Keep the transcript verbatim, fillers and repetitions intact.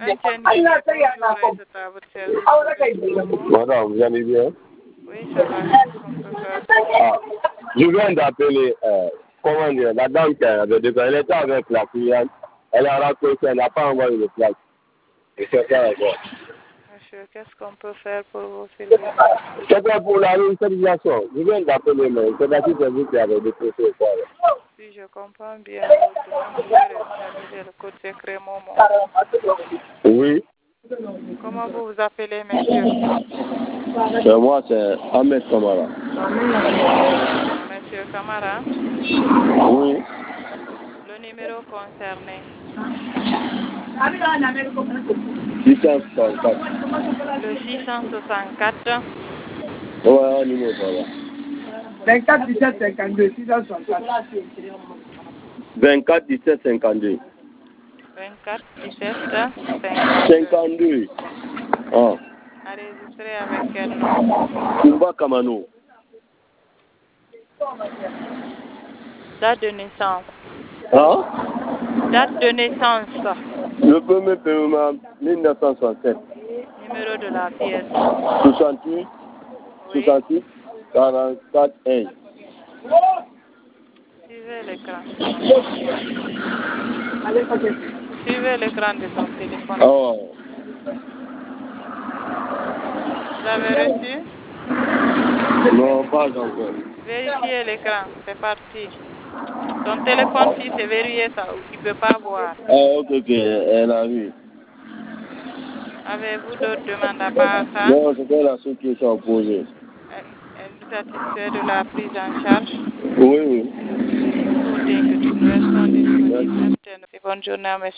Madame, vous allez bien? Oui, ça va. Ah, je viens d'appeler, euh, comment dire, la dame qui avait dit elle était avec la cliente, elle a raccroché, elle n'a pas envoyé le plaque. Et c'est ça, d'accord. Monsieur, qu'est-ce qu'on peut faire pour vous, s'il vous plaît? C'était pour la réinstallation. Je viens d'appeler, mais c'est la petite vous qui avait déposé le quoi. Si je comprends bien votre demande, vous pouvez réinstaliser le code secret Momo. Oui. Comment vous vous appelez, monsieur? C'est moi, c'est Ahmed Kamara. Monsieur Kamara? Oui. Le numéro concerné. six cent soixante-quatre. Le six cent soixante-quatre. Ouais, un numéro, voilà. vingt-quatre dix-sept cinquante-deux, six cent soixante-quatre. vingt-quatre dix-sept cinquante-deux. vingt-quatre dix-sept cinquante-deux. Ah. Enregistré avec quel nom? Kumba Kamano. Date de naissance. Hein? Date de naissance. Le premier paiement, mille neuf cent soixante-sept. Numéro de la pièce. soixante-huit, Oui. soixante-huit, quarante-quatre, un. Suivez l'écran. Suivez l'écran de ton téléphone. Oh. Vous avez reçu? Non, pas encore. Vérifiez l'écran. C'est parti. Ton téléphone, si c'est verrouillé, ça, il ne peut pas voir. Ah, ok, ok, elle a vu. Avez-vous d'autres demandes à part ça? Non, c'était la seule question posée. Êtes-vous satisfait de la prise en charge? Oui, oui. Nous restons disponibles. Bonne journée, monsieur.